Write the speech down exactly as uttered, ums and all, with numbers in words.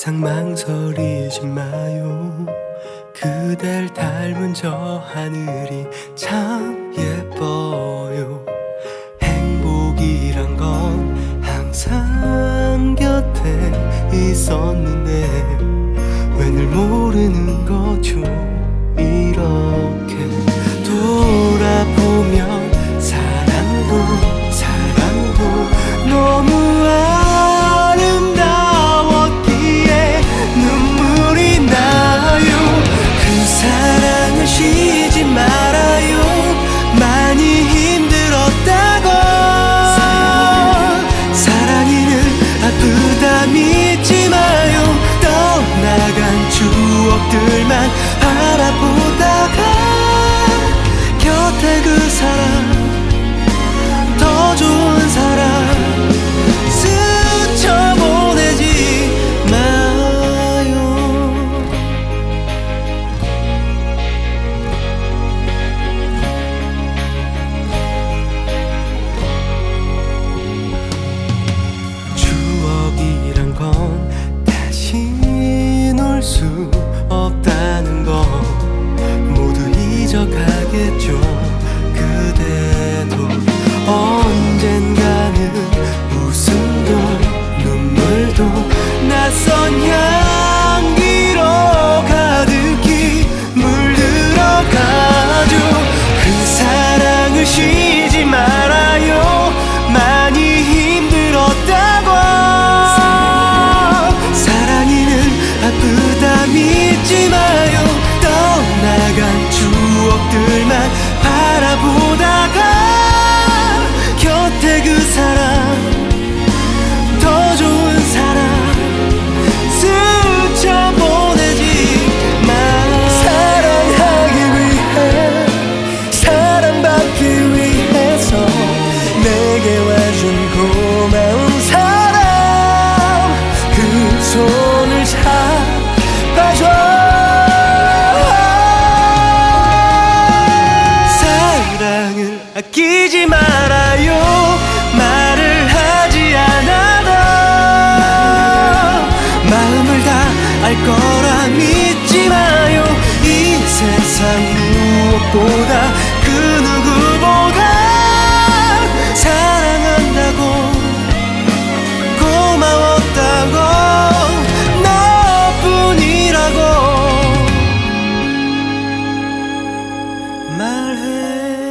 이상 망설이지 마요. 그댈 닮은 저 하늘이 참 예뻐요. 행복이란 건 항상 곁에 있었는데 왜 늘 모르는 거죠. 이렇게 돌아보면 사랑도 사랑도 너무 아름다웠기에 눈물이 나요. 그 사랑을 쉬지 말아요. 많이 힘들었다고. 사랑이는 아프다 믿지 마요. 떠나간 추억들만 바라보다가 곁에 그 사람, 더 좋은 사람 스쳐보내지 마요. 추억이란 건 다시 놀 수 없다는 거 모두 잊어가겠죠. 그대도 언젠가는 웃음도 눈물도 낯선 향기로 가득히 물들어가죠. 그 사랑을 쉬지 말아요. 많이 힘들었다고. 사랑이는 아프다 믿지 마요. 떠나간 추억들만 바라보다가 곁에 그 사람, 더 좋은 사람 스쳐보내지 마. 사랑하기 위해 사랑받기 위해서 내게 와준 고마운 사람 그 손을 잡아줘. 사랑을 아끼지 말아요. 말을 하지 않아도 마음을 다 알 거라 믿지 마요. 이 세상 무엇보다 그 누구보다 사랑한다고 고마웠다고 너뿐이라고 말해.